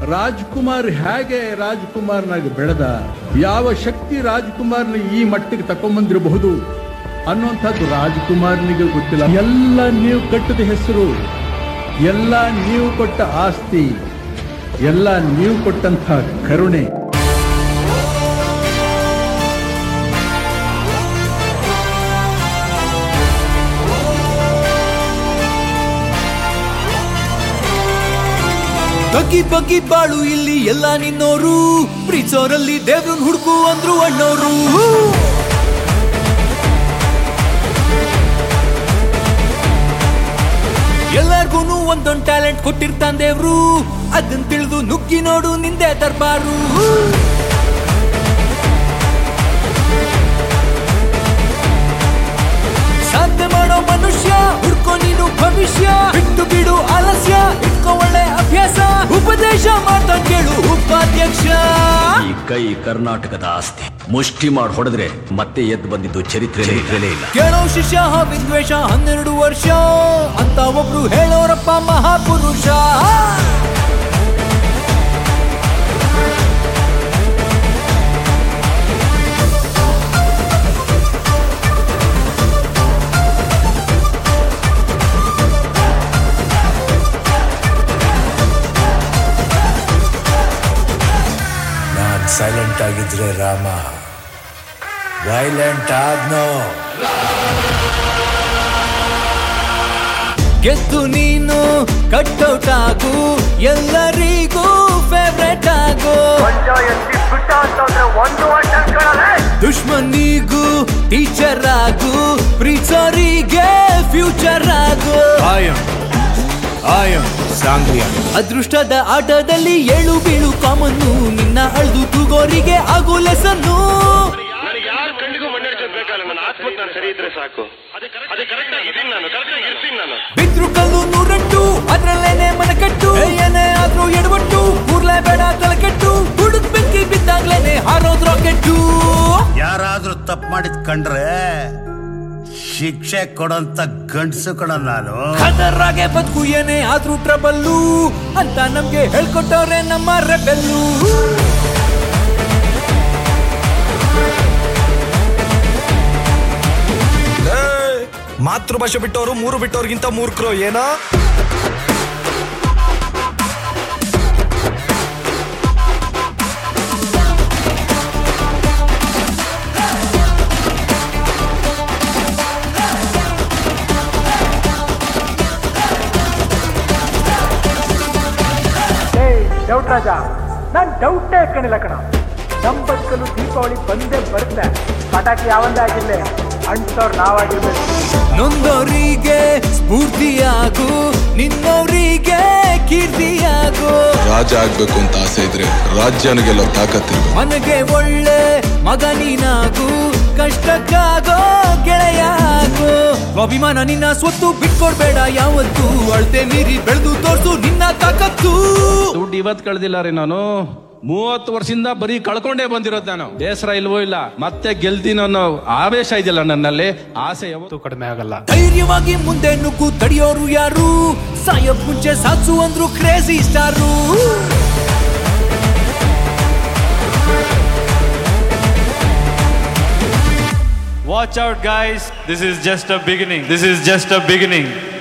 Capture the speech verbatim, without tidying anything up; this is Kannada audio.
ರಾಜ್ಕುಮಾರ್ ಹೇಗೆ ರಾಜ್ಕುಮಾರ್ನಾಗಿ ಬೆಳೆದ, ಯಾವ ಶಕ್ತಿ ರಾಜ್ಕುಮಾರ್ನ ಈ ಮಟ್ಟಿಗೆ ತಕೊಂಬಂದಿರಬಹುದು ಅನ್ನುವಂಥದ್ದು ರಾಜ್ಕುಮಾರ್ನಿಗೆ ಗೊತ್ತಿಲ್ಲ. ಎಲ್ಲ ನೀವು ಕಟ್ಟಿದ ಹೆಸರು, ಎಲ್ಲ ನೀವು ಕೊಟ್ಟ ಆಸ್ತಿ, ಎಲ್ಲ ನೀವು ಕೊಟ್ಟಂಥ ಕರುಣೆ. ಬಗ್ಗಿ ಬಗ್ಗಿ ಬಾಳು ಇಲ್ಲಿ ಎಲ್ಲ ನಿನ್ನೋರು, ಪ್ರೀತಿಸೋರಲ್ಲಿ ದೇವ್ರನ್ ಹುಡುಕು ಅಂದ್ರು ಅಣ್ಣೋರು. ಎಲ್ಲಾರ್ಗೂನು ಒಂದೊಂದ್ ಟ್ಯಾಲೆಂಟ್ ಕೊಟ್ಟಿರ್ತಾನ್ ದೇವ್ರು, ಅದನ್ ತಿಳಿದು ನುಗ್ಗಿ ನೋಡು ನಿಂದೆ ದರ್ಬಾರು. ಸಾಧನೆ ಮಾಡೋ ಮನುಷ್ಯ ಹುಡ್ಕೋ ನೀನು ಭವಿಷ್ಯ, ಬಿಟ್ಟು ಬಿಡು ಆಲಸ್ಯ, ಇಟ್ಕೋ ಒಳ್ಳೆ ಅಭ್ಯಾಸ, ಉಪದೇಶ ಮಾಡ್ತಾ ಕೇಳು ಉಪಾಧ್ಯಕ್ಷ. ಈ ಕೈ ಕರ್ನಾಟಕದ ಆಸ್ತಿ, ಮುಷ್ಟಿ ಮಾಡಿ ಹೊಡೆದ್ರೆ ಮತ್ತೆ ಎದ್ದು ಬಂದಿದ್ದು ಚರಿತ್ರೆಲೇ ಇಲ್ಲ. ಕೇಳೋ ಶಿಷ್ಯ ವಿದ್ವೇಷ ಹನ್ನೆರಡು ವರ್ಷ ಅಂತ ಒಬ್ರು ಹೇಳೋರಪ್ಪ ಮಹಾಪುರುಷ. ಸೈಲೆಂಟ್ ಆಗಿದ್ರೆ ರಾಮ, ವೈಲೆಂಟ್ ಆದ್ನೋ. ಗೆದ್ದು ನೀನು ಕಟ್ಔಟ್ ಆಗು, ಎಲ್ಲರಿಗೂ ಫೇವ್ರೇಟ್ ಆಗು, ದುಶ್ಮನಿಗೂ ಟೀಚರ್ ಆಗು, ಪ್ರೀತಿಸೋರಿಗೆ ಫ್ಯೂಚರ್ ಆಗು. ಅದೃಷ್ಟದ ಆಟದಲ್ಲಿ ಏಳು ಬೀಳು ಕಾಮನ್ನು, ನಿನ್ನ ಅಳ್ದು ತೂಗೋರಿಗೆ ಆಗು ಲೆಸನ್ನು. ಬಿದ್ರು ಕಲ್ಲು ನೂರೆಂಟು ಅದ್ರಲ್ಲೇನೆ ಮನಕಟ್ಟು, ಏನೇ ಆದ್ರೂ ಎಡವಟ್ಟು ಕೂರ್ಲೇ ಬೇಡ ತಲೆಕೆಟ್ಟು, ಹುಡುಕ್ ಬೆಂಕಿ ಬಿದ್ದಾಗ್ಲೇನೆ ಹಾರೋದ್ ರಾಕೆಟ್ಟು. ಯಾರಾದ್ರೂ ತಪ್ಪು ಮಾಡಿದ್ ಕಂಡ್ರೆ ಶಿಕ್ಷೆ ಕೊಡಂತ ಗಂಡ್ಸು ಕಣ ನಾನು. ಖತರಾಗೆ ಬದುಕು ಏನೇ ಆದ್ರೂ ಟ್ರಬಲ್ಲು ಅಂತ ನಮ್ಗೆ ಹೇಳ್ಕೊಟ್ಟವ್ರೆ ನಮ್ಮ ರೆಬೆಲ್ಲು. ಮಾತೃಭಾಷೆ ಬಿಟ್ಟವರು ಮೂರು ಬಿಟ್ಟವ್ರಿಗಿಂತ ಮೂರ್ಖರು ಏನೋ. ಡೌಟ್ ರಾಜ, ನಾನ್ ಡೌಟೇ ಕಣಿಲ್ಲ ಕಣ. ನಮ್ ಬದುಕಲು ದೀಪಾವಳಿ ಬಂದೇ ಬರುತ್ತೆ, ಪಟಾಕಿ ಯಾವಂದೇ ಆಗಿರ್ಲಿ ಅಂಟೋರ್ ನಾವಾಗಿರ್ಬೇಕು. ನೊಂದೋರಿಗೆ ಸ್ಫೂರ್ತಿಯಾಗು, ನಿನ್ನೋರಿಗೆ ಕೀರ್ತಿಯಾಗು. ರಾಜ ಆಗ್ಬೇಕು ಅಂತ ಆಸೆ ಇದ್ರೆ ರಾಜ್ಯನ ಗೆಲ್ಲೋ ತಾಕತ್ತಿಲ್ಲ. ಮನೆಗೆ ಒಳ್ಳೆ ಮಗ ನೀನಾಗು, ಕಷ್ಟಕ್ಕಾಗೋ ಗೆಳೆಯ ಆಗು. ಅಭಿಮಾನ ನಿನ್ನ ಸ್ವತ್ತು ಬಿಟ್ಕೊಡ್ಬೇಡ ಯಾವತ್ತು, ಅಳತೆ ಮೀರಿ ಬೆಳೆದು ತೋರ್ಸು ನಿನ್ನ ತಾಕತ್ತು. ದುಡ್ಡು ಇವತ್ತು ಕಳ್ದಿಲ್ಲ ರೀ, ನಾನು ಮೂವತ್ತು ವರ್ಷದಿಂದ ಬರೀ ಕಳ್ಕೊಂಡೇ ಬಂದಿರೋದು. ನಾನು ಬೇಸರ ಇಲ್ವೋ ಇಲ್ಲ, ಮತ್ತೆ ಗೆಲ್ತೀನಿ ಅನ್ನೋ ಆವೇಶ ಇದೆಯಲ್ಲ ನನ್ನಲ್ಲಿ, ಆಸೆ ಯಾವತ್ತೂ ಕಡಿಮೆ ಆಗಲ್ಲ. ಧೈರ್ಯವಾಗಿ ಮುಂದೆ ನುಗ್ಗು, ತಡೆಯೋರು ಯಾರು, ಸಾಯ ಮುಂಚೆ ಸಾತ್ಸು ಅಂದ್ರು crazy star. Watch out guys, this is just a beginning. This is just a beginning.